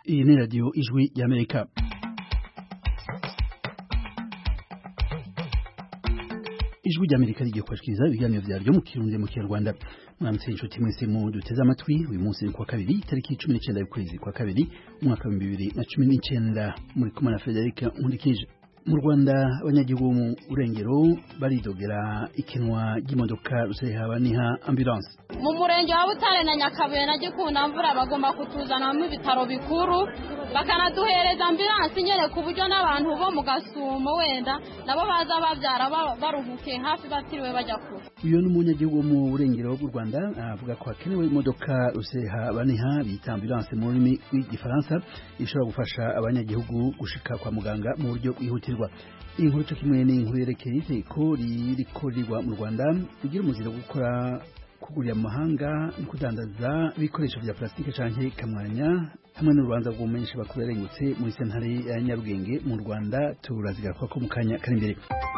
Iyi ni radio Ijwi y'Amerika. Ijwi y'Amerika rigiye kwashikiriza ibiganiro vyaryo mu Kirundi mu Kinyarwanda. Mwamutse inshuti mwese mu duteze amatwi uyu munsi kwa kabiri tariki 19 y'ukwezi kwa kabiri umwaka wa 2019 muri kumwe na Frederic Nkundikije. Mu Rwanda abanyagihugu mu Urengero baridogera ikinwa ry'imodoka rusehaba ambulance. Mu murenge wa Butare na Nyakabuye na Gikunda mvura bagomba kutuzana mu bitaro bikuru bakanaduhereza ambulance nyene ku buryo n'abantu bo mu Gasumo wenda nabo baza bavyara baruhuke hafi batiriwe bajya kure. Uyo n'umunyagihugu mu Urengero bw'u Rwanda avuga ko hakenewe imodoka rusehaba bita ambulance mu rurimi rw'igifaransa ishobora gufasha abanyagihugu gushika kwa muganga mu buryo bwihutirwa. Inkuru cyo kimwe n'inkuru yerekeye iteko ririkorirwa mu Rwanda kugira umuzira gukora kugurira amahanga no kudandaza ibikoresho vya plastike canke kamwanya hamwe n'urubanza rw'umumenyesha bakuru yarengutse muri sentare ya Nyarugenge mu Rwanda turazigara ko mu kanya kari imbere.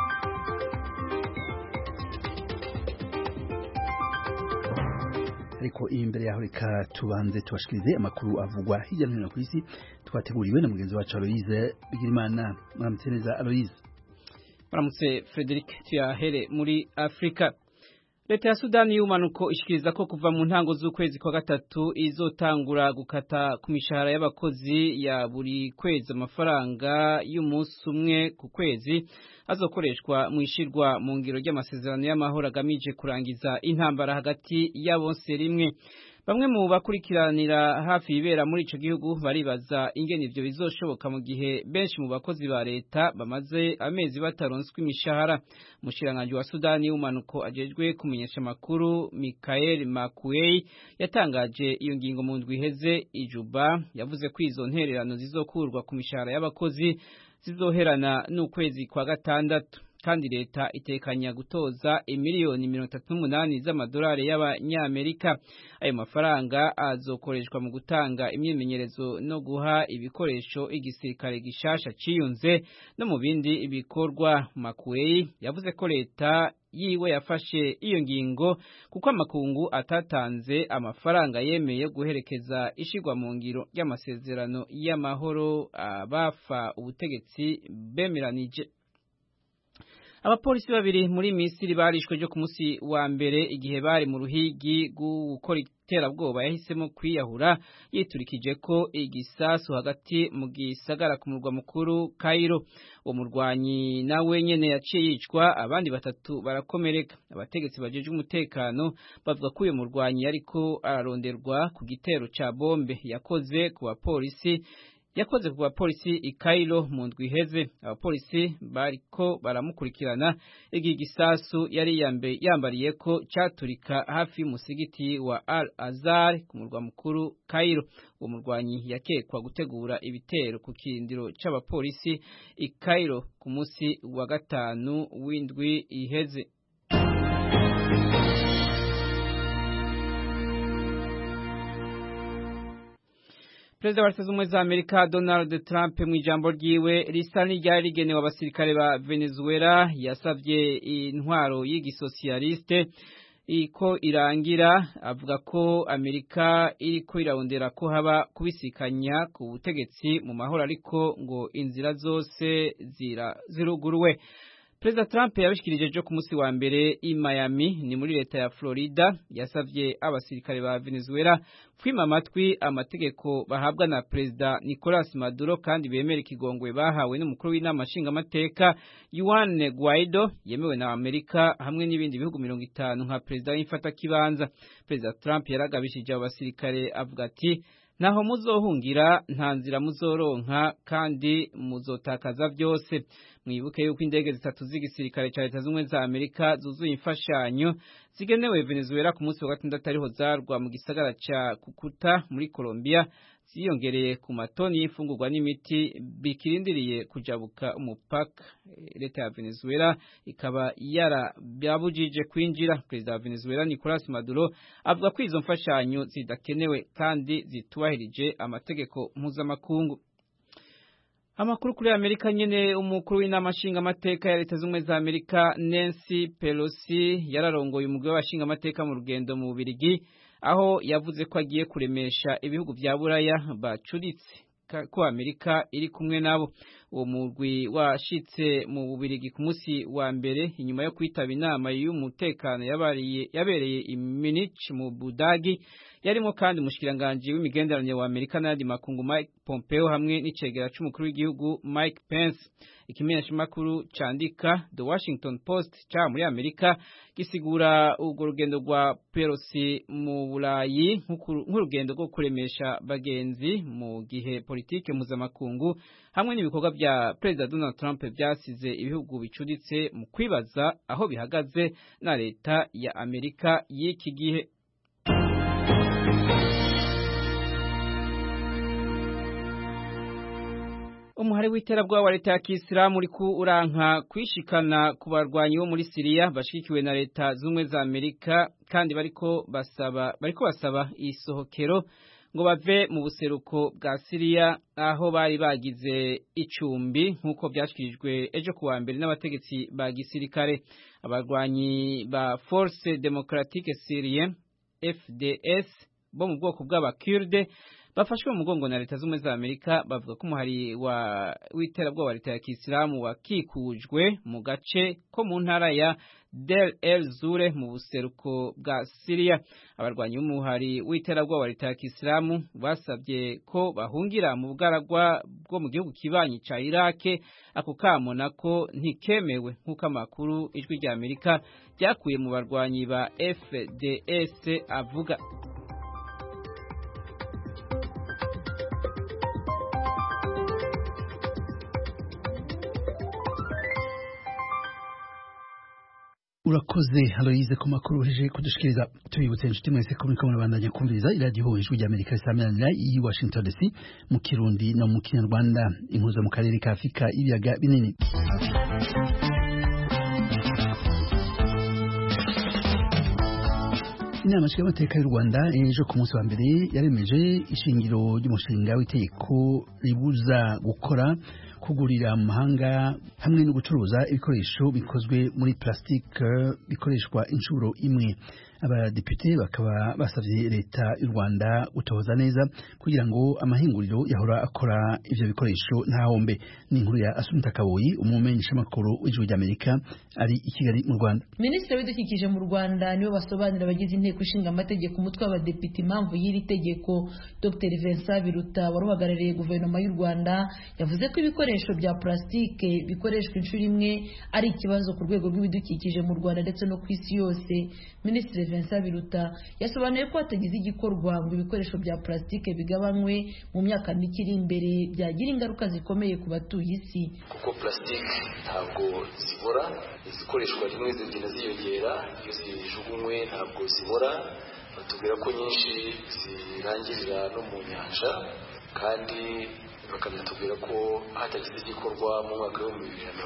Ariko imbere yaho reka tubanze tubashikirize amakuru avugwa hirya no hino ku isi twateguriwe na mugenzi wacu Aloise Bigirimana. Mwaramutse neza Aloise. Mwaramutse Frederic, tuyahere muri Afrika. Leta ya Sudani y'umanuko ishikiriza ko kuva mu ntango z'ukwezi kwa gatatu izotangura gukata ku mishahara y'abakozi ya buri kwezi amafaranga y'umunsi umwe ku kwezi azokoreshwa mu ishirwa mu ngiro ry'amasezerano y'amahoro agamije kurangiza intambara hagati y'abonse rimwe. Bamwe mu bakurikiranira hafi ibera muri ico gihugu baribaza ingene ivyo bizoshoboka mu gihe benshi mu bakozi ba leta bamaze amezi bataronswe imishahara. Umushiranganje wa Sudani y'umanuko ajejwe kumenyesha makuru Michael Makuei yatangaje iyo ngingo mu ndwi iheze Ijuba, yavuze ko izo ntererano zizokurwa ku mishahara y'abakozi zizoherana n'ukwezi kwa gatandatu. Kandi leta itekanya gutoza imiliyoni 38 z'amadolari y'abanyamerika. Ayo mafaranga azokoreshwa mu gutanga imyimenyerezo no guha ibikoresho igisirikare gishasha ciyunze no mu bindi bikorwa. Makuei yavuze ko leta yiwe yafashe iyo ngingo kuko amakungu atatanze amafaranga yemeye guherekeza ishigwa mu ngiro y'amasezerano y'amahoro abafa ubutegetsi bemeranije. Abapolisi babiri muri Misiri barishwe jo ku munsi wa mbere igihe bari mu ruhigi gukora iterabwoba yahisemo kwiyahura yiturikije ko igisasu hagati mu gisagara ku murwa mukuru Cairo. Uwo murwanyi nawe nyene yaciye yicwa, abandi batatu barakomereka. Abategetsi bajeje umutekano bavuga ko uyo murwanyi yariko araronderwa ku gitero ca bombe yakoze ku bapolisi i Cairo mu ndwi iheze. Abapolisi bariko baramukurikirana igihe igisasu yari yambariye ko caturika hafi y'umusigiti wa Al Azhar ku murwa mukuru Cairo. Uwo murwanyi yakekwa gutegura ibitero ku kirindiro c'abapolisi i Cairo ku munsi wa gatanu w'indwi iheze. Perezida wa Leta Zunze Ubumwe za Amerika Donald Trump mu ijambo ryiwe risa n'iryari rigenewe abasirikare ba Venezuela yasavye intwaro y'igisosiyaliste iko irangira. Avuga ko Amerika iriko irarondera ko haba kubisikanya ku butegetsi mu mahoro, ariko ngo inzira zose ziruguruwe. Perezida Trump yabishikirije jo ku munsi wa mbere i Miami ni muri leta ya Florida. Yasavye abasirikare ba Venezuela kwima amatwi amategeko bahabwa na Perezida Nicolas Maduro kandi bemera ikigongwe bahawe n'umukuru w'inama nshingamateka Juan Guaido yemewe na Amerika hamwe n'ibindi bihugu 50 nka perezida w'imfatakibanza. Perezida Trump yaragabishije abasirikare avuga ati naho muzohungira nta nzira muzoronka kandi muzotakaza byose. Mwibuke yuko indege zitatu z'igisirikare ca Leta Zunze Ubumwe za Amerika zuzuye imfashanyo zigenewe Venezuela ku munsi wa gatandatu ariho zarwa mu gisagara ca Cucuta muri Colombia, ziyongereye ku matoni y'imfungurwa n'imiti bikirindiriye kujabuka umupaka. Leta ya Venezuela ikaba yarabujije kwinjira. Perezida wa Venezuela Nicolas Maduro avuga ko izo mfashanyo zidakenewe kandi zitubahirije amategeko mpuzamakungu. Amakuru kuri Amerika nyene, umukuru w'inama nshingamateka ya Leta Zunze Ubumwe za Amerika Nancy Pelosi yararongoye umugwi w'abashingamateka mu rugendo mu Bubiligi, aho yavuze ko agiye kuremesha ibihugu vya Buraya bacuritse ko Amerika iri kumwe nabo. Uwo mugwi washitse mu Bubirigi ku munsi wa mbere inyuma yo kwitaba inama y'umutekano yabereye i Munich mu Budagi, yarimo kandi umushikiranganje w'imigenderanire wa Amerika n'andi makungu Mike Pompeo hamwe n'icegera c'umukuru w'igihugu Mike Pence. Ikimenyeshamakuru candika The Washington Post ca muri Amerika gisigura urwo rugendo rwa Pelosi mu Burayi nk'urugendo rwo kuremesha bagenzi mu gihe politike mpuzamakungu hamwe n'ibikorwa bya President Donald Trump byasize ibihugu bicuditse mu kwibaza aho bihagaze na leta ya Amerika y'iki gihe. Umuhari w'iterabwoba wa leta ya Kisilamu uri uranka kwishikana ku barwanyi bo muri Syria bashikiwe na leta z'umwe za Amerika kandi bariko basaba isohokero ngo bave mu buseruko bwa Syria aho bari bagize icumbi nkuko byashikirijwe ejo kuwa mbere n'abategetsi ba gisirikare. Abarwanyi ba Force Democratique Syrienne FDS bo mu bwoko bw'abakurde bafashwe mu mugongo na leta z'umwe za Amerika bavuga ko umuhari w'iterabwoba wa leta ya Kisilamu wakikujwe mu gace ko mu ntara ya Deir el-Zure mu buseruko bwa Syria. Abarwanyi b'umuhari w'iterabwoba wa leta ya Kisilamu basabye ko bahungira mu bugaragwa bwo mu gihugu kibanyi ca Iraq. Ako kamo nako ntikemewe nk'uko amakuru ijwi rya Amerika ryakuye mu barwanyi ba FDS avuga. Urakoze Aloise ku makuru heje kudushikiriza. Tubibutse inshuti mwese ko muriko murabandanya kumviriza iradiyo ijwi rya Amerika risameranira i Washington DC mu Kirundi no mu Kinyarwanda. Impuzo mu karere ka Afrika ibiyaga binini. Inama nshingamateka y'u Rwanda ejo ku munsi wa mbere yaremeje ishingiro ry'umushinga w'itegeko ribuza gukora kugurira mu mahanga hamwe no gucuruza ibikoresho bikozwe muri plastike bikoreshwa inshuro imwe. Abadepite bakaba basavye leta y'u Rwanda gutoza neza kugira ngo amahinguriro yahora akora ivyo bikoresho ntahombe. Ni inkuru ya Asumta Kaboyi, umumenyesha makuru w'ijwi ry'Amerika ari i Kigali mu Rwanda. Minisitiri w'Ibidukikije mu Rwanda niwe basobanurira abagize inteko ishinga amategeko umutwe w'abadepite impamvu y'iri tegeko. Dr Vincent Biruta waruhagarariye guverinoma y'u Rwanda yavuze ko ibikoresho bya plastike bikoreshwa inshuro imwe ari ikibazo ku rwego rw'ibidukikije mu Rwanda ndetse no ku isi yose. Minisitiri Vincent Biruta yasobanuye ko hatagize igikorwa ngo ibikoresho bya plastike bigabanywe mu myaka mike iri imbere byagira ingaruka zikomeye ku batuye isi. Kuko plastike ntabwo zibora, izikoreshwa rimwe zigenda ziyongera, iyo zijugunywe ntabwo zibora. Batubwira ko nyinshi zirangirira no mu nyanja, kandi bakanatubwira ko hatagize igikorwa mu mwaka wa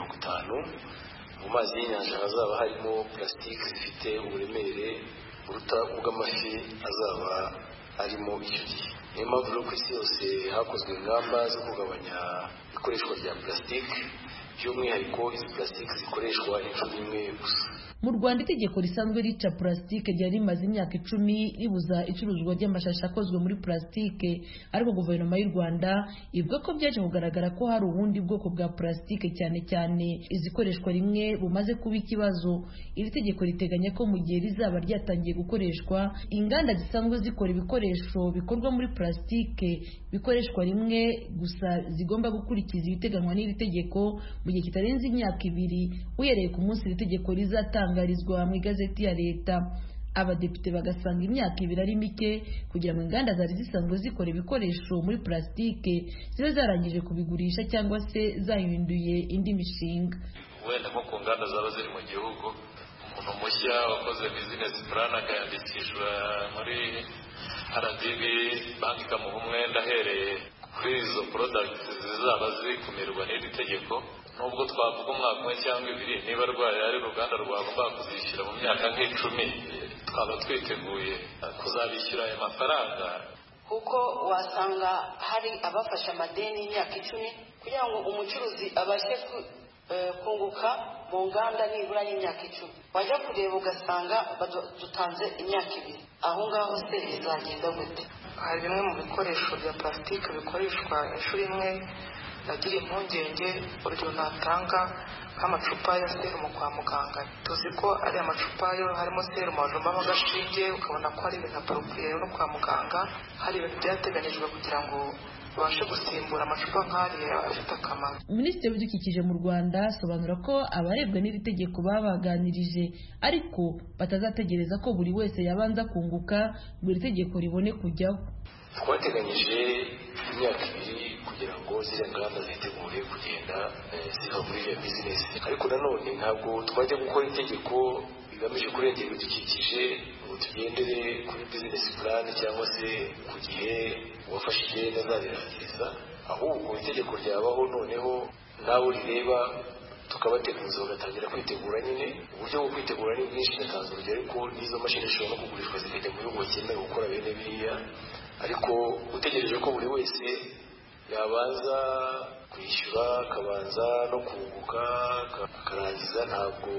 2050 mu mazi y'inyanja hazaba harimo plastike zifite uburemere buruta ubw'amafi azaba arimo icyo gihe. Niyo mpamvu rero ku isi yose hakozwe ingamba zo kugabanya ikoreshwa rya plastike, by'umwihariko izi plastike zikoreshwa inshuro imwe gusa. Mu Rwanda itegeko risanzwe rica plastike ryari rimaze imyaka 10 ribuza icuruzwa ry'amashashi akozwe muri plastike, ariko guverinoma y'u Rwanda ivuga ko byaje kugaragara ko hari ubundi bwoko bwa plastike cyane cyane izikoreshwa rimwe bumaze kuba ikibazo. Iri tegeko riteganya ko mu gihe rizaba ryatangiye gukoreshwa, inganda zisanzwe zikora ibikoresho bikorwa muri plastike bikoreshwa rimwe gusa zigomba gukurikiza ibiteganywa n'iri tegeko mu gihe kitarenze imyaka 2 uhereye ku munsi iri tegeko rizatangarizwa mu igazeti ya leta. Abadepite bagasanga imyaka 2 ari mike kugira ngo inganda zari zisanzwe zikora ibikoresho muri plastike zibe zarangije kubigurisha cyangwa se zahinduye indi mishinga. Wenda nko ku nganda zaba ziri mu gihugu, umuntu mushya wakoze business plan akayandikishwa muri RDB, banki ikamuha umwenda ahereye kuri izo products zizaba zikumirwa n'iri tegeko. Nubwo twavuga umwaka umwe cyangwa 2, niba rwari ari uruganda rwagomba kuzishyura mu myaka nk'10, twaba twiteguye kuzabishyura ayo mafaranga. Kuko wasanga hari abafasha amadeni y'imyaka 10 kugira ngo umucuruzi abashe kunguka mu nganda nibura y'imyaka 10. Wajya kureba ugasanga dutanze imyaka 2. Aho ngaho se bizagenda gute? hari bimwe mu bikoresho bya plastique bikoreshwa inshuro imwe nagira impungenge. Urugero natanga nk'amacupa ya serumu kwa muganga, tuzi ko ari amacupa yo harimo serumu bajombamo agashinge ukabona ko ari ibintu aporopriye no kwa muganga, hari ibintu byateganyijwe kugira ngo babashe gusimbura amacupa nk'ariya afite akamaro. Minisitiri w'Ibidukikije mu Rwanda asobanura ko abarebwa n'iri tegeko babaganirije ariko batazategereza ko buri wese yabanza kunguka ngo iri tegeko ribone kujyaho. Twateganyije imyaka 2 kugira ngo ziriya ngamba zitegure kugenda ziva muri iyo bizinesi, ariko nanone ntabwo twajya gukora itegeko bigamije kurengera ibidukikije ngo tugendere kuri bizinesi plan cyangwa se ku gihe uwafashe ideni azabirangiriza, ahubwo itegeko ryabaho noneho nawe rireba tukabateguza bagatangira kwitegura. Nyine uburyo bwo kwitegura ni bwinshi, natanze urugero ariko n'izo mashini zishobora no kugurishwa zikajya mu bihugu bakeneye gukora bene biriya, ariko utegereje ko buri wese yabanza kwishyura akabanza no kunguka akarangiza, ntabwo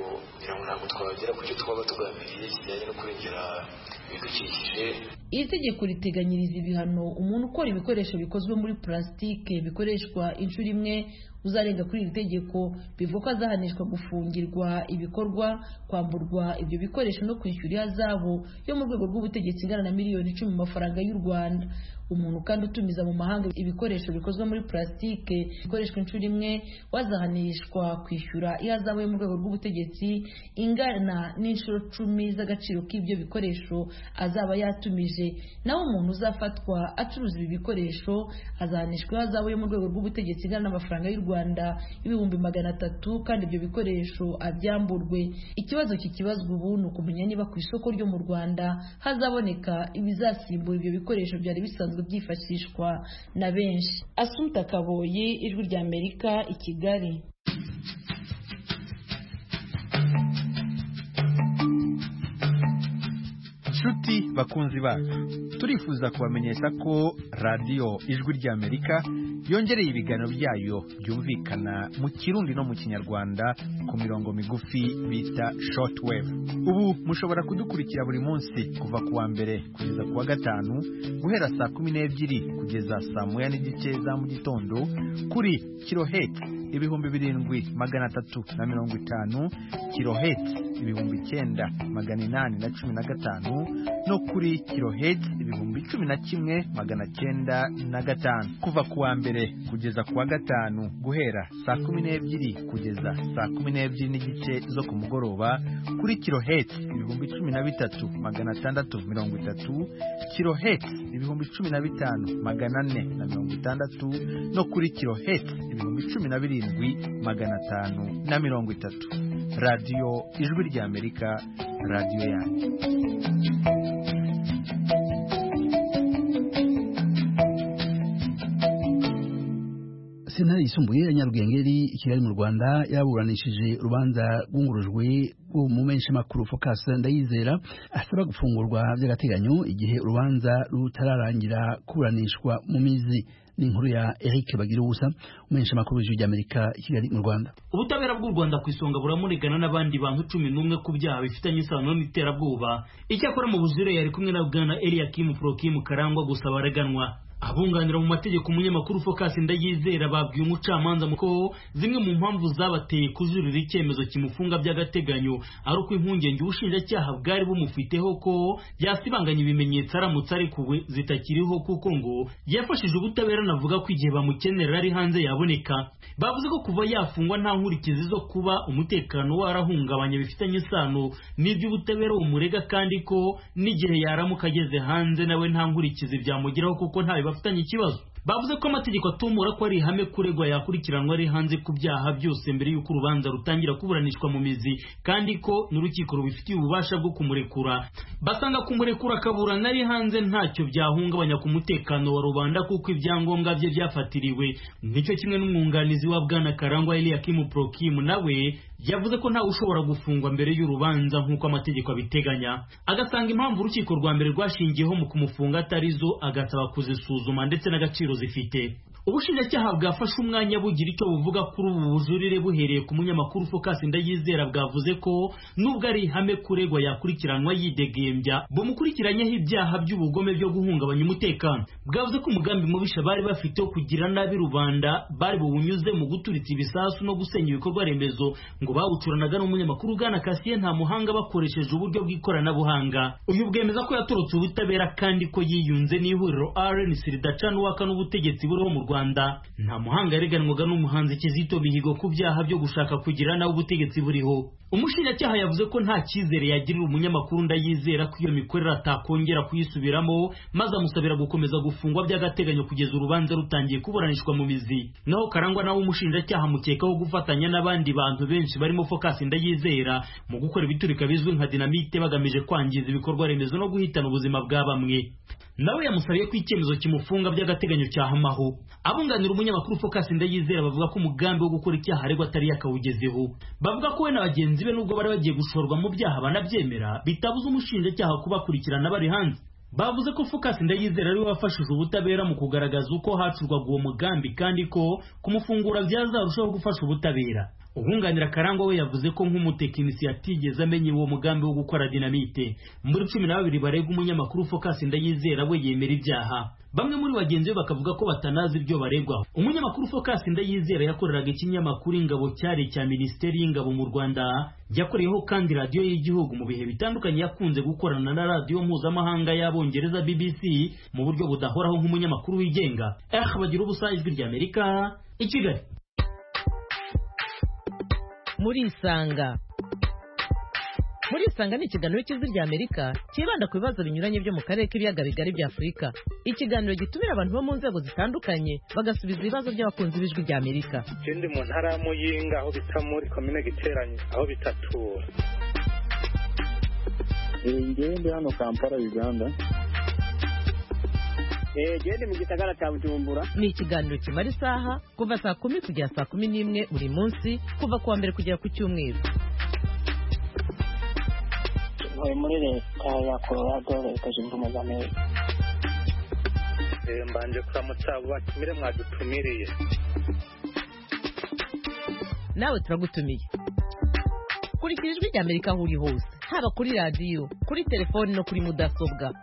twagera ku cyo twaba tugambiriye kijyanye no kurengera ibidukikije. Iri tegeko riteganyiriza ibihano umuntu ukora ibikoresho bikozwe muri plastique bikoreshwa inshuro imwe uzarenga kuri iri tegeko. Bivuga ko azahanishwa gufungirwa ibikorwa, kwamburwa ibyo bikoresho no kwishyura ihazabu yo mu rwego rw'ubutegetsi ingana na miliyoni 10 mu mafaranga y'u Rwanda. Umuntu kandi utumiza mu mahanga ibikoresho bikozwe muri plastique bikoreshwa inshuro imwe wazahanishwa kwishyura ihazabu yo mu rwego rw'ubutegetsi ingana n'inshuro 10 z'agaciro k'ibyo bikoresho azaba yatumije. Naho umuntu uzafatwa acuruza ibi bikoresho azahanishwa ihazabu yo mu rwego rw'ubutegetsi ingana n'amafaranga y'u Rwanda ibihumbi 300 kandi ibyo bikoresho abyamburwe. Ikibazo kikibazwa ubu ni ukumenya niba ku isoko ryo mu Rwanda hazaboneka ibizasimbura ibyo bikoresho byari bisanzwe byifashishwa na benshi. Asumta Kaboyi, Ijwi rya Amerika, i Kigali. Nshuti bakunzi bacu, turifuza kubamenyesha ko radiyo Ijwi rya Amerika yongereye ibiganiro byayo byumvikana mu Kirundi no mu Kinyarwanda ku mirongo migufi bita shortwave. Ubu mushobora kudukurikira buri munsi kuva kuwa mbere kugeza kuwa gatanu guhera saa 12 kugeza saa 1:30 za mu gitondo kuri kilohertz 7350, kilohertz 9815 no kuri kilohertz 11905 kuva kuwa mbere kugeza kuwa gatanu guhera saa 12 kugeza saa 12:30 zo ku mugoroba kuri kilohertz 13630, kilohertz 15460 no kuri kilohertz 17530. Radio Ijwi rya Amerika, radio yanyu. Sentare yisumbuye ya Nyarugengeri i Kigali mu Rwanda yaburanishije urubanza rwungurujwe umumenyesha makuru Focus Ndayizera asaba gufungurwa by'agateganyo igihe urubanza rutararangira kuburanishwa mu mizi. Ni inkuru ya Eric Bagirubusa, umumenyesha makuru w'Ijwi rya Amerika i Kigali mu Rwanda. Ubutabera bw'u Rwanda ku isonga buramurigana n'abandi bantu 11 ku byaha bifitanye isano n'iterabwoba. Icyakora mu bujurire yari kumwe na Bwana Eliakim Prokim Karangwa gusa bareganwa. Abunganira mu mategeko umunyamakuru Focus Ndayizera babwiye umucamanza ko zimwe mu mpamvu zabateye kujurira icyemezo kimufunga by'agateganyo ari uko impungenge ubushinjacyaha bwari bumufiteho ko yasibanganya ibimenyetso aramutse arikuwe zitakiriho kuko ngo yafashije ubutabera navuga ko igihe bamukenera ari hanze yaboneka. Bavuze ko kuva yafungwa nta nkurikizi zo kuba umutekano warahungabanya bifitanye isano n'ibyo ubutabera umurega, kandi ko n'igihe yaramuka ageze hanze nawe nta nkurikizi byamugeraho kuko nta bafitanye ikibazo. Bavuze ko amategeko atumura ko ari ihame kuregwa yakurikiranwa ari hanze ku byaha byose mbere y'uko urubanza rutangira kuburanishwa mu mizi, kandi ko n'urukiko rubifitiye ububasha bwo kumurekura. Basanga kumurekura akaburana ari hanze ntacyo byahungabanya ku mutekano wa rubanda kuko ibyangombwa bye byafatiriwe. Nicyo kimwe n'umwunganizi wa Bwana Karangwa Eliakim Prokim nawe yavuze ko nta ushobora gufungwa mbere y'urubanza nk'uko amategeko abiteganya. Agasanga impamvu urukiko rwa mbere rwashingiyeho mu kumufunga atarizo, agasaba kuzisuzuma ndetse n'agaciro zifite. ubushinjacyaha bwafashe umwanya bugira icyo buvuga kuri ubu bujurire buhereye ku munyamakuru Focus Ndayizera bwavuze ko nubwo ari ihame kuregwa yakurikiranwa yidegembya bumukurikiranyeho ibyaha by'ubugome byo guhungabanya umutekano. Bwavuze ko umugambi mubisha bari bafite wo kugira nabi rubanda bari buwunyuze mu guturitsa ibisasu no gusenya ibikorwa remezo ngo bawucuranaga n'umunyamakuru Bwana Cassien Ntamuhanga bakoresheje uburyo bw'ikoranabuhanga. Uyu bwemeza ko yatorotse ubutabera kandi ko yiyunze n'ihuriro RNC ridacana uwaka n'ubutegetsi buriho mu Rwanda. Ntamuhanga yareganwaga n'umuhanzi Kizito Mihigo ku byaha byo gushaka kugira nawe ubutegetsi buriho. Umushinjacyaha yavuze ko nta cyizere yagirira umunyamakuru Ndayizera ko iyo mikorere atakongera kuyisubiramo, maze amusabira gukomeza gufungwa by'agateganyo kugeza urubanza rutangiye kuburanishwa mu mizi. Naho Karangwa nawe umushinjacyaha mukekaho gufatanya n'abandi bantu benshi barimo Focus Ndayizera mu gukora ibiturika bizwi nka dinamite bagamije kwangiza ibikorwa remezo no guhitana ubuzima bwa bamwe. Nawe yamusabiye ko icyemezo kimufunga by'agateganyo cyahamaho. Abunganira umunyamakuru Focus Ndayizera bavuga ko umugambi wo gukora icyaha aregwa atari yakawugezeho. Bavuga ko we na bagenzi be nubwo bari bagiye gushorwa mu byaha banabyemera bitabuza umushinjacyaha kubakurikirana bari hanze. Bavuze ko Focus Ndayizera ari we wafashije ubutabera mu kugaragaza uko hacurwaga uwo mugambi kandi ko kumufungura byazarushaho gufasha ubutabera. Ubunganira Karangwa we yavuze ko nk'umutekinisiye atigeze amenye uwo mugambi wo gukora dinamite. Muri 12 barega umunyamakuru Focus Ndayizera we yemera ibyaha. Bamwe muri bagenzi be bakavuga ko batanazi ibyo baregwa. Umunyamakuru Focus Ndayizera yakoreraga ikinyamakuru Ingabo cyari cya Minisiteri y'Ingabo mu Rwanda, yakoreyeho kandi radio y'igihugu mu bihe bitandukanye, yakunze gukorana na radio mpuzamahanga y'Abongereza BBC mu buryo budahoraho nk'umunyamakuru wigenga. Bagira ubusa Ijwi ry'Amerika i Kigali. Muri Isanga ni ikiganiro cy'Ijwi ry'Amerika kibanda ku bibazo binyuranye byo mu karere k'ibiyaga bigari bya Afurika. Ikiganiro gitumira abantu bo mu nzego zitandukanye bagasubiza ibibazo by'abakunzi b'Ijwi ry'Amerika. Ikindi mu ntara ya Muyinga aho bita muri komine Giteranye aho bitatura. Ngende hano Kampala Uganda. Gende mu gisagara cya Bujumbura. Ni ikiganiro kimara isaha kuva saa 10 kugera saa 11 buri munsi kuva kuwa mbere kugera ku cyumweru. Muri leta ya Colorado leta zunze ubumwe za Amerika. Mbanje kuramutsa batumire mwadutumiriye. Nawe turagutumiye. Kurikira Ijwi ry'Amerika aho uri hose, haba kuri radio, kuri telefoni no kuri mudasobwa.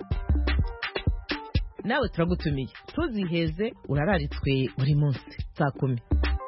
Nawe turagutumiye. Tuziheze urararitswe buri munsi saa 10.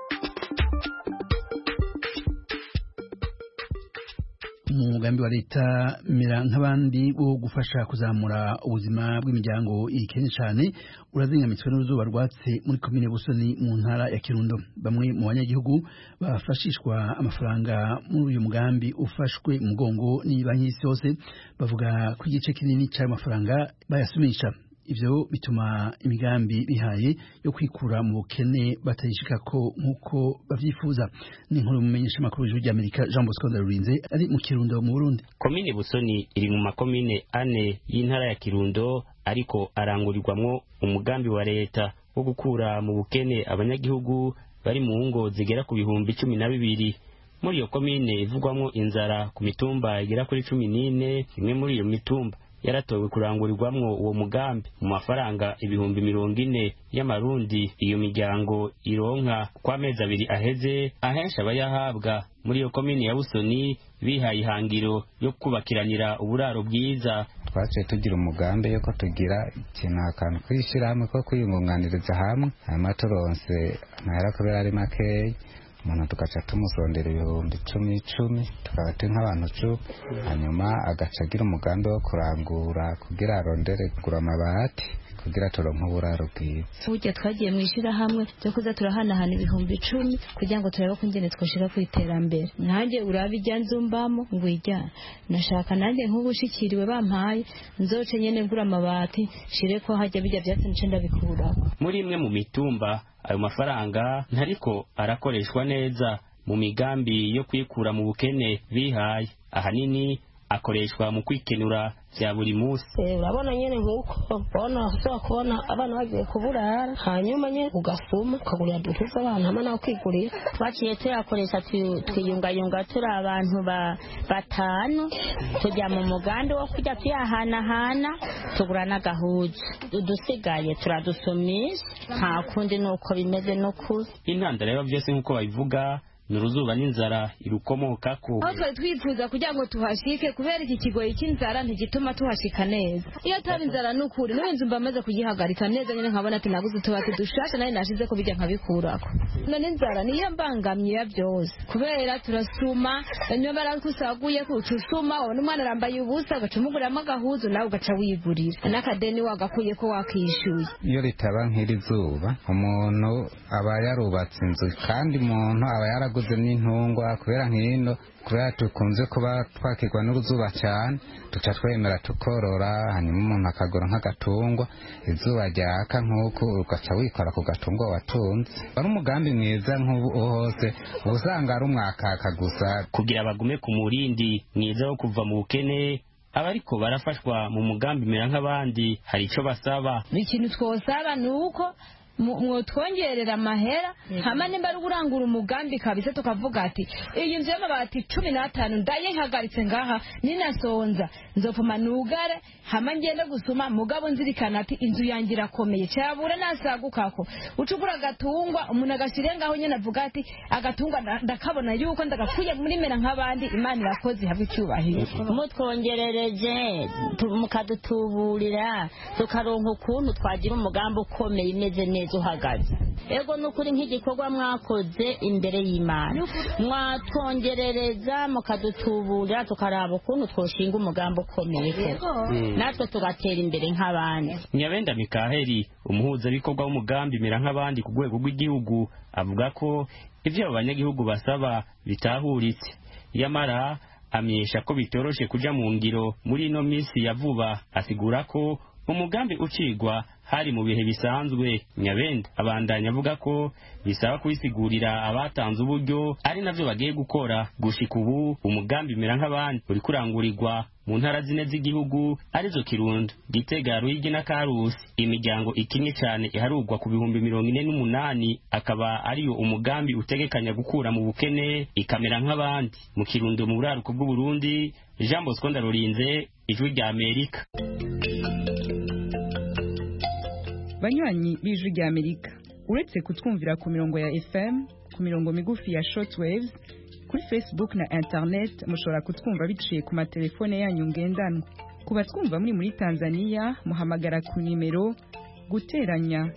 Umugambi wa leta mera nk'abandi wo gufasha kuzamura ubuzima bw'imiryango ikennye cyane urazingamitswe n'uruzuba rwatse muri komine Busoni mu ntara ya Kirundo. Bamwe mu banyagihugu bafashishwa amafaranga muri uyu mugambi ufashwe mu mugongo ni banki y'isi yose, bavuga ko igice kinini cy'ayo mafaranga bayasumisha. Ivyo bituma imigambi bihaye yo kwikura mu bukene batayishikako nkuko bavyifuza. Ni nkuru mumenyesha makuru y'Ijwi ry'Amerika Jean Bosco Ndarurinze ari mu Kirundo mu Burundi. Komine Busoni iri mu makomine 4 y'intara ya Kirundo, ariko arangurirwamwo umugambi wa leta wo gukura mu bukene abanyagihugu bari mu ngo zigera ku bihumbi 12. Muri iyo komine ivugwamwo inzara ku mitumba igera kuri 14, imwe muri iyo mitumba yaratowe kurangurirwamwo uwo mugambi mu mafaranga ibihumbi 40 y'amarundi. Iyo miryango ironka kwa mezi 2 aheze, ahenshi abayahabwa muri iyo komine ya Busoni bihaye ihangiro yo kubakiranira uburaro bwiza. Twaje tugira umugambi yuko tugira ikintu akantu kwishira hamwe ko kwiyungunganiriza hamwe, hanyuma turonse ntara kubera ari makeya umuntu tugaca tumusondera ibihumbi 10 tukaba turi nk'abantu 10, hanyuma agaca agira umugambi wo kurangura kugira arondere kugura amabati kugira turonke uburaro bwiza. Burya twagiye mwishira hamwe cyo kuza turahanahana ibihumbi 10 kugira ngo turabe ko ngene twoshira ku iterambere. Nanjye urabijya nzumbamo ngwijya nashaka nanjye nk'ubushikiriwe bampaye nzoce nyene ngura amabati shire ko hajya bijya byatse nce ndabikura. Muri imwe mu mitumba ayo mafaranga ntariko arakoreshwa neza mu migambi yo kwikura mu bukene bihaye. Ahanini akoreshwa mu kwikenura bya buri munsi. Urabona nyene nkuko kubona abana bagiye kuburara hanyuma nyene ugasuma ukagurira dutuza abana hamwe nawe kwigurira. Twaciye tuyakoresha twiyungayunga turi abantu batanu tujya mu mugambi wo kujya tuyahanahana tugura n'agahuzu udusigaye turadusumisha nta kundi nuko bimeze no kuri. Intandaro y'aba byose nkuko babivuga nuruzuba n'inzara irukomokako. Aho twari twifuza kugira ngo tuhashike kubera iki kigoyi cy'inzara ntigituma tuhashika neza. Iyo taba inzara n'ukuri n'inzu mbamaze kugihagarika neza nyine nkabona ati naguze tubati dushasha nari nashize ko bijya nkabikurako. None inzara niyo mbangamye ya byose kubera turasuma niyo barakusaguye kucusuma ubona umwana arambaye ubusa agacumuguramo agahuzu nawe ugaca wigurira n'akadeni wagakuye ko wakishyuye. Iyo ritaba nk'iri zuba umuntu aba yarubatse inzu kandi umuntu aba yaraguze n'intungwa kubera nk'ino kubera tukunze kuba twakirwa n'uruzuba cyane tuca twemera tukorora hanyuma umuntu akagura nk'agatungwa izuba ryaka nk'uko ugaca wikora ku gatungwa watunze. Ari umugambi mwiza nk'ubu hose usanga ari umwakaka gusa kugira bagume ku murindi mwiza wo kuva mu bukene. Abariko barafashwa mu mugambi mera nk'abandi hari ico basaba. Ikintu twosaba ni uko mwotwongerera amahera hama nimba ari urangura umugambi kabisa tukavuga ati iyi nzu y'amabati 15 ndayihagaritse ngaha ninasonza nzopfuma nugare hama ngende gusuma mugabo nzirikana ati inzu yanjye irakomeye cyabura nasagukako ucukura agatungwa umuntu agashire ngaho nyene avuga ati agatungwa ndakabona yuko ndagakuye muri mera nk'abandi Imana irakoze habe cyubahiro. Mutwongerereje mukadutuburira tukaronka ukuntu twagira umugambi ukomeye imeze neza uhagaze. Ego nukuri nk'igikorwa mwakoze imbere y'Imana mwatwongerereza mukadutubura tukaraba ukuntu twoshinga umugambi ukomeye natwe tugatera imbere nk'abandi. Nyabenda Mikaheli umuhuzabikorwa w'umugambi mera nk'abandi ku rwego rw'igihugu avuga ko ivyo abanyagihugu basaba bitahuritse yamara amenyesha ko bitoroshe kuja mu ngiro muri ino minsi ya vuba. Asigura ko umugambi ucigwa hari mu bihe bisanzwe. Nyabenda abandanya avuga ko bisaba kubisigurira abatanze uburyo ari navyo bagiye gukora. Gushika ubu umugambi mera nk'abandi uri kurangurirwa mu ntara zine z'igihugu arizo Kirundo, Gitega, Ruyigi na Karusi. Imiryango ikinye cyane iharugwa ku 48,000 akaba ariyo umugambi utegekanya gukura mu bukene ikamera nk'abandi. Mu Kirundo mu buraruko bw'u Burundi, Jean Bosco Ndarurinze, Ijwi rya Amerika. Banywanyi b'Ijwi rya Amerika uretse kutwumvira ku mirongo ya FM, ku mirongo migufi ya shortwaves, kuri Facebook na internet mushobora kutwumva biciye ku matelefone yanyu ngendanwa. Kuba twumva muri Tanzania muhamagara ku nimero guteranya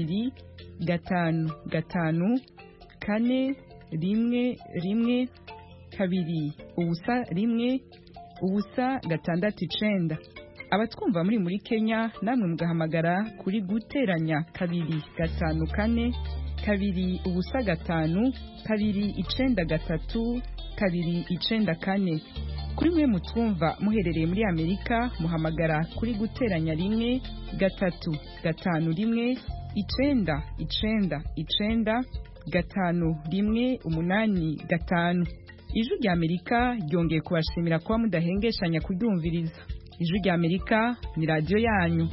255 4 1 1 2 ubusa 1 ubusa 6 abatwumva muri Kenya namwe mugahamagara kuri guteranya 254 2 ubusa 5 2 93 2 94. Kuri mwe mutwumva muherereye muri Amerika muhamagara kuri guteranya 1 3 5 1 9 9 9 5 1 8 5. Ijwi rya Amerika ryongeye kubashimira kuba mudahengeshanya kuryumviriza. Ijwi rya Amerika ni radio yanyu.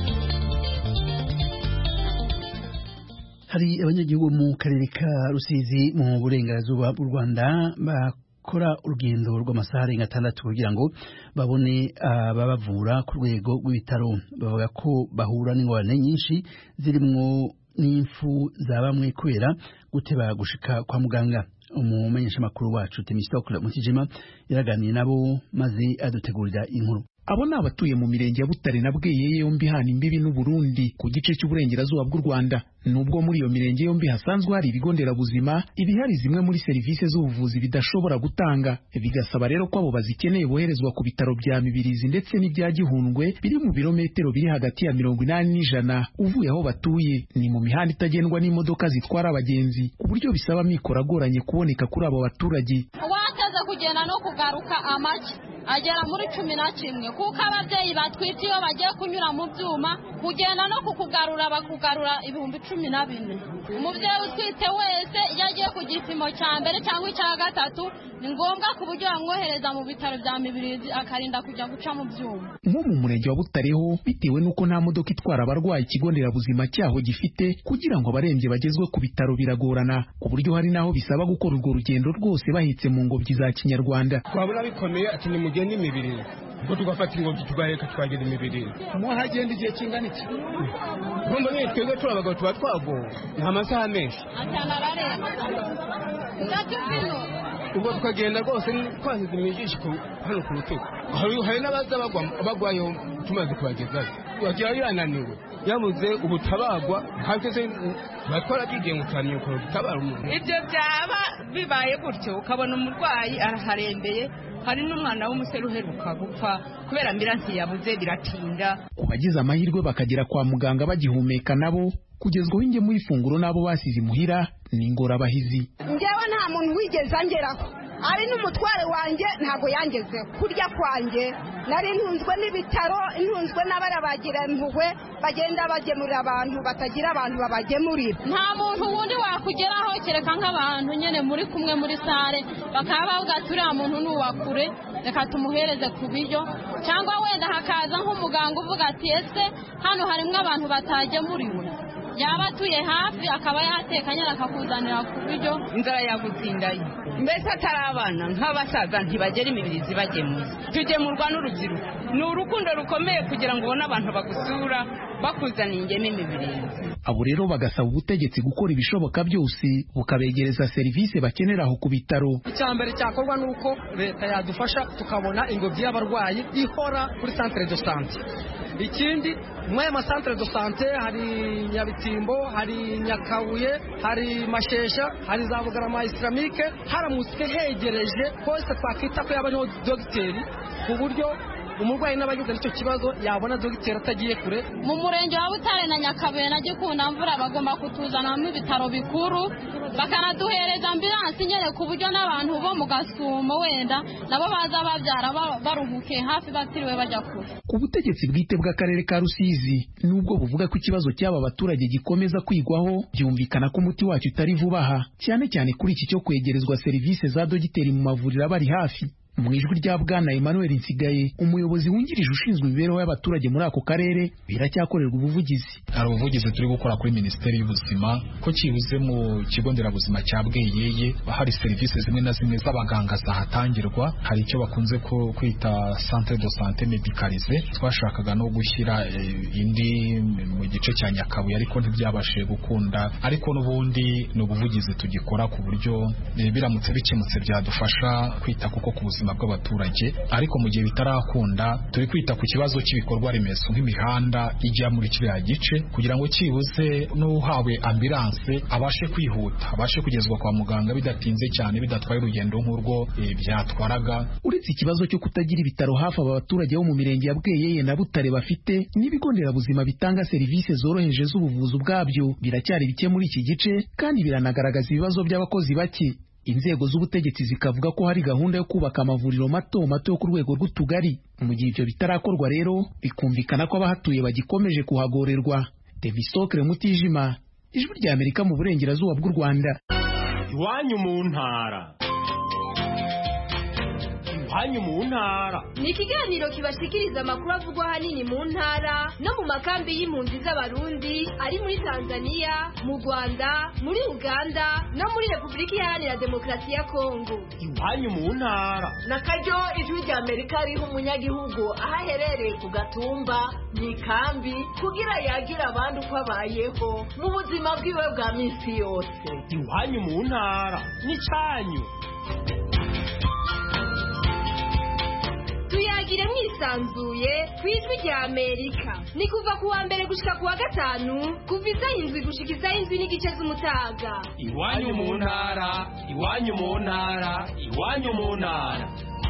Hari abanyagihugu mu karere ka Rusizi mu burengerazuba bw'u Rwanda bakora urugendo rw'amasaha arenga 6 kugira ngo babone ababavura ku rwego rw'ibitaro. Bavuga ko bahura n'ingorane nyinshi zirimo n'imfu za bamwe kubera guteba gushika kwa muganga. Umumenyesha makuru wacu Temistokle Mutijima yaraganiye nabo maze adutegurira inkuru. Abo ni abatuye mu mirenge ya Butare na Bweyeye yombi hana imbibi n'u Burundi ku gice cy'uburengerazuba bw'u Rwanda. Nubwo muri iyo mirenge yombi hasanzwe hari ibigo nderabuzima, ibihari zimwe muri serivisi z'ubuvuzi bidashobora gutanga, bigasaba rero ko abo bazikeneye boherezwa ku bitaro bya Mibirizi ndetse n'ibya Gihundwe biri mu birometero biri hagati ya 80 n'ijana uvuye aho batuye. Ni mu mihanda itagendwa n'imodoka zitwara abagenzi ku buryo bisaba mikoro agoranye kuboneka kuri abo baturage. Wakaza kugenda no kugaruka amaki agera muri 11 kuko ababyeyi batwite iyo bagiye kunyura mu byuma kugenda no kukugarura bakugarura 14,000. Umubyeyi utwite wese iyo agiye ku gipimo cya mbere cyangwa icya gatatu ni ngombwa ku buryo bamwohereza mu bitaro bya Mibirizi akarinda kujya guca mu byuma. Nko mu murenge wa Butareho bitewe n'uko nta modoka itwara abarwayi ikigo nderabuzima cyaho gifite kugira ngo abarembye bagezwe ku bitaro biragorana ku buryo hari naho bisaba gukora urwo rugendo rwose bahitse mu ngobyi za Kinyarwanda. Twabona bikomeye ati ni mugende Imibirizi ubwo tugafata ingobyi tugaheka twagera Imibirizi mo hagenda igihe kingana iki ngomba ne twebwe turabagabo tuba twagowe nta masaha menshi ubwo tukagenda rwose twasize imijishiko hano ku rutugu hari n'abaza bagwayo tumaze kubagezayo wagira yananiwe yabuze ubutabagwa hageze batwara kigiye ngutaniye ko gutabara umuntu. Ibyo byaba bibaye gutyo ukabona umurwayi araharembeye hari n'umwana w'umusore uheruka gupfa kubera ambilansi yabuze biratinda. Ku bagize amahirwe bakagera kwa muganga bagihumeka nabo kugezwaho ingemu y'ifunguro n'abo basize imuhira ni ingorabahizi. Njyewe nta muntu wigeze angeraho ari n'umutware wanjye ntago yangeze kurya kwanjye nari ntunzwe n'ibitaro intunzwe n'abarabagira impuhwe bagenda bagemurira abantu batagira abantu babagemurira. Nta muntu wundi wakugeraho kereka nk'abantu nyene muri kumwe muri sare bakaba bavuga turiya muntu n'uwakure reka tumuhereze ku biryo cyangwa wenda hakaza nk'umuganga uvuga ati ese hano harimwo abantu batagemuriwe yaba atuye hafi akaba yatekanye akakuzanira ku biryo. Inzara yagutsindaye mbese atari abana nk'abasaza ntibagera Imibirizi bagemuye tugemurwa n'urubyiruko. Ni urukundo rukomeye kugira ngo ubone abantu bagusura bakuzaniye ingeme Imibirizi. Abo rero bagasaba ubutegetsi gukora ibishoboka byose bukabegereza serivisi bakenera aho ku bitaro. Icyambere cyakorwa nuko leta yadufasha tukabona ingobyi y'abarwayi ihora kuri centre de santé. Ikindi mwe ma centre de santé hari Nyabitimbo hari Nyakabuye hari Mashesha hari za Bugarama Islamique haramutse hegereje hose twakita ko yabaho dogiteri ku buryo umurwayi n'abagize icyo kibazo yabona dogiteri atagiye kure. Mu murenge wa Butare na Nyakabuye na Gikunda mvura bagomba kutuzana mu bitaro bikuru bakanaduhereza ambilansi nyene ku buryo n'abantu bo mu Gasumo wenda nabo baza babyara baruhuke hafi batiriwe bajya kure. Ku butegetsi bwite bw'akarere ka Rusizi nubwo buvuga ko ikibazo cy'aba baturage gikomeza kwigwaho byumvikana ko umuti wacyo utari vuba aha cyane cyane kuri iki cyo kwegerezwa serivisi za dogiteri mu mavuriro abari hafi. Mu ijwi rya Bwana Emmanuel Nsigaye umuyobozi wungirije ushinzwe imibereho y'abaturage muri ako karere biracyakorerwa ubuvugizi. Hari ubuvugizi turi gukora kuri Minisiteri y'Ubuzima ko kibuze mu kigo nderabuzima cya Bweyeye hari serivisi zimwe na zimwe z'abaganga zahatangirwa. Hari icyo bakunze kwita centre de santé médicalisée twashakaga no gushyira indi mu gice cya Nyakabuye ariko ntibyabashije gukunda. Ariko n'ubundi ni ubuvugizi tugikora ku buryo biramutse bikemutse byadufasha kwita kuko ku buzima bw'abaturage. Ariko mu gihe bitarakunda turi kwita ku kibazo cy'ibikorwa remezo nk'imihanda ijya muri kiriya gice kugira ngo kibuze n'uhawe ambulance abashe kwihuta abashe kugezwa kwa muganga bidatinze cyane bidatwaye urugendo nk'urwo byatwaraga. Uretse ikibazo cyo kutagira ibitaro hafi aba baturage bo mu mirenge ya Bweyeye na Butare bafite n'ibigo nderabuzima bitanga serivisi zoroheje z'ubuvuzi ubwabyo biracyari bike muri iki gice kandi biranagaragaza ibibazo by'abakozi bake. Inzego z'ubutegetsi zikavuga ko hari gahunda yo kubaka amavuriro mato mato yo ku rwego rw'utugari. Mu gihe ibyo bitarakorwa rero bikumvikana ko abahatuye bagikomeje kuhagorerwa. Devisokre Mutijima, Ijwi rya Amerika mu burengerazuba bw'u Rwanda. Iwanyu mu ntara. Iwanyu mu ntara ni ikiganiro kibashikiriza amakuru avugwa ahanini mu ntara no mu makambi y'impunzi z'abarundi ari muri Tanzania, mu Rwanda, muri Uganda no muri Repubulika Iharanira Demokarasi ya Kongo. Iwanyu mu ntara na karyo Ijwi rya Amerika riha umunyagihugu aho aherereye ku gatumba mu ikambi kugira yagira abandi uko abayeho mu buzima bwiwe bwa minsi yose. Iwanyu mu ntara ni cyanyu. Tuyagire mwisanzuye ku Ijwi rya Amerika ni kuva ku wa mbere gushika ku wa gatanu kuva isaha 7 gushika isaha 7 n'igice z'umutaga. Iwanyu mu ntara, iwanyu mu ntara, iwanyu mu ntara.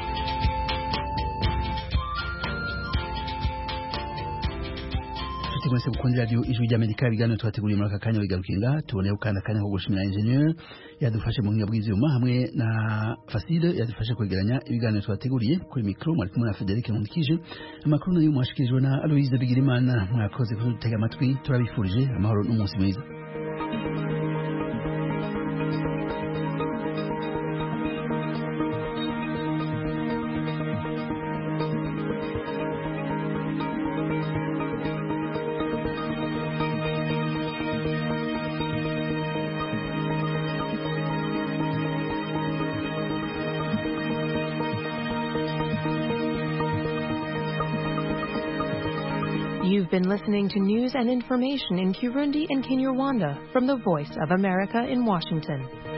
Mwese mukunda radio Ijwi rya Amerika ibiganiro twateguriye muri aka kanya bigarukinga tuboneyeho kandi akanya ko gushimira engineer yadufashe mu buhinga bw'ivyuma hamwe na Fasile yadufashe kwegeranya ibiganiro twateguriye kuri micro mwari kumwe na Frederic Nkundikije. Amakuru nayo mwashikirijwe na Aloise Bigirimana. Mwakoze kudutega amatwi, turabifurije amahoro n'umunsi mwiza. You've been listening to news and information in Kirundi and Kinyarwanda from the Voice of America in Washington.